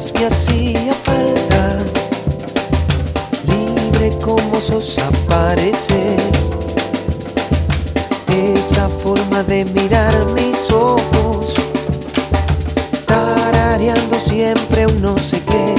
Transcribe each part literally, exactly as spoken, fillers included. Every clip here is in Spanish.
más me hacía falta. Libre como sos apareces. Esa forma de mirar mis ojos, tarareando siempre un no sé qué.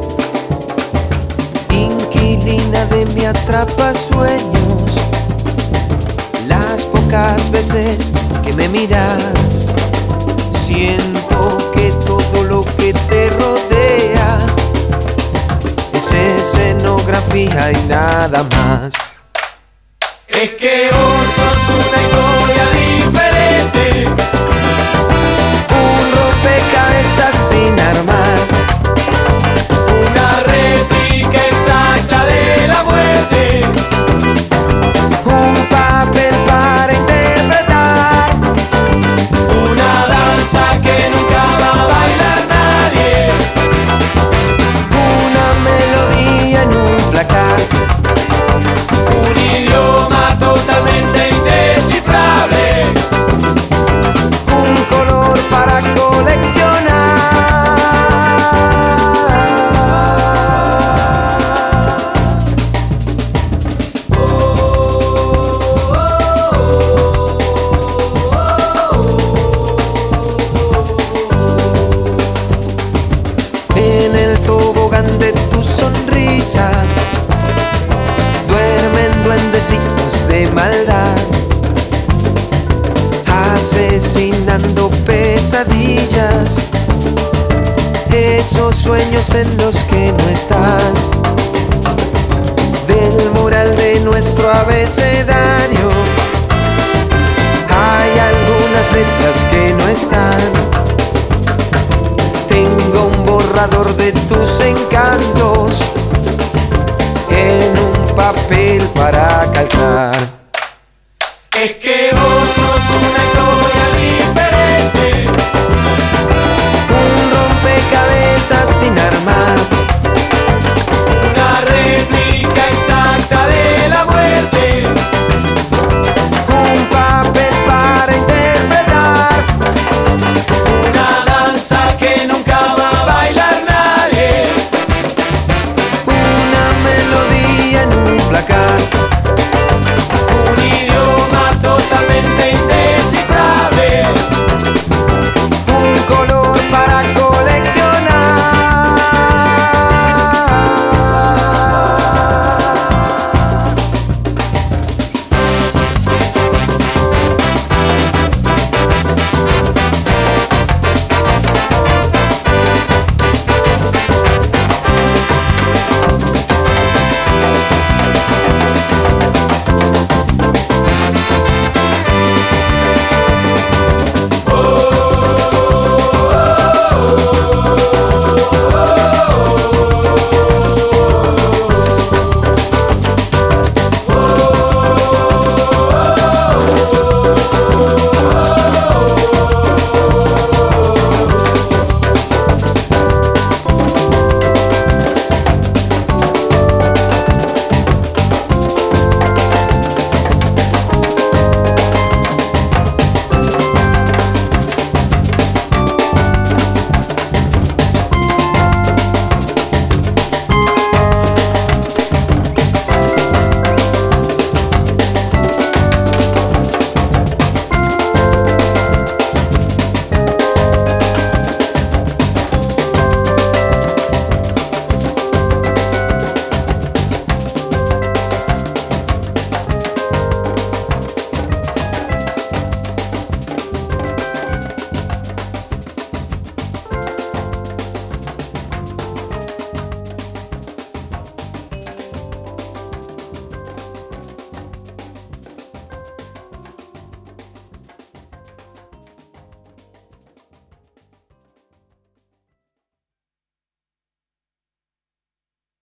Inquilina de mi atrapasueños. Las pocas veces que me miras, siento que todo lo que te rodea es escenografía y nada más. Es que vos sos una historia diferente, un rompecabezas sin armar, una réplica exacta de la muerte, un papel para interpretar, una danza que nunca va a bailar nadie, una melodía en un placar, un idioma totalmente indescifrable, un color para coleccionar. En el tobogán de tu sonrisa duermen duendecitos de maldad, asesinando pesadillas, esos sueños en los que no estás. Del mural de nuestro abecedario hay algunas letras que no están. Tengo un borrador de tus encantos en un papel para calcar. es que vos sos una historia diferente, Un rompecabezas sin armar,